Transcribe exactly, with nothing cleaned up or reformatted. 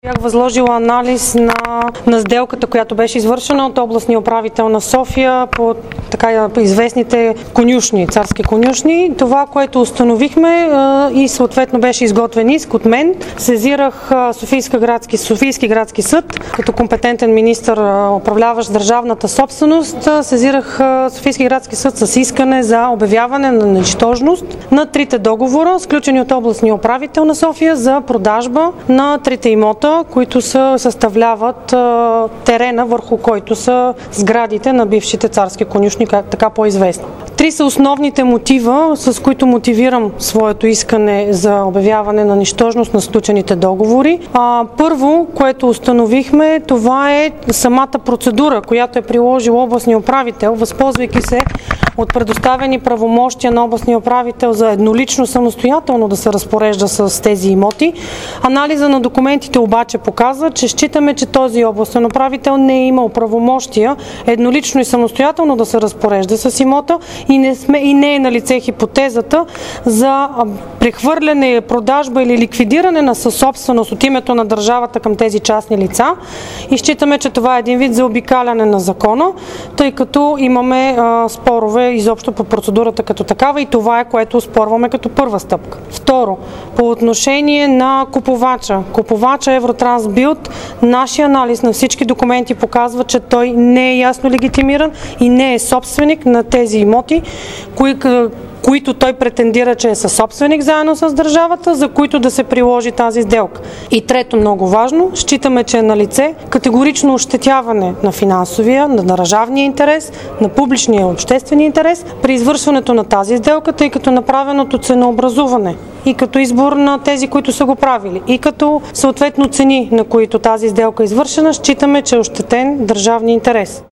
Бях възложила анализ на, на сделката, която беше извършена от областния управител на София по така известните конюшни, царски конюшни. Това, което установихме и съответно беше изготвен иск от мен, сезирах Софийски градски, Софийски градски съд, като компетентен министър, управляващ държавната собственост, сезирах Софийски градски съд с искане за обявяване на нищожност на трите договора, сключени от областния управител на София за продажба на трите имота, които са, съставляват а, терена, върху който са сградите на бившите царски конюшни, как, така по-известни. Три са основните мотива, с които мотивирам своето искане за обявяване на нищожност на сключените договори. А, първо, което установихме, това е самата процедура, която е приложил областния управител, възползвайки се от предоставени правомощия на областния управител за еднолично самостоятелно да се разпорежда с тези имоти. Анализа на документите обаче показва, че считаме, че този областен управител не е имал правомощия еднолично и самостоятелно да се разпорежда с имота и не, сме, и не е налице хипотезата за прехвърляне, продажба или ликвидиране на съсобственост от името на държавата към тези частни лица. И считаме, че това е един вид заобикаляне на закона, тъй като имаме а, спорове изобщо по процедурата като такава и това е, което спорваме като първа стъпка. Второ, по отношение на купувача. Купувача Евротрансбилд, нашия анализ на всички документи показва, че той не е ясно легитимиран и не е собственик на тези имоти, кои, които той претендира, че е съсобственик заедно с държавата, за които да се приложи тази сделка. И трето, много важно, считаме, че е налице категорично ощетяване на финансовия, на държавния интерес, на публичния обществения интерес при извършването на тази сделка, тъй като направеното ценообразуване и като избор на тези, които са го правили, и като съответно цени, на които тази сделка е извършена, считаме, че е ощетен държавния интерес.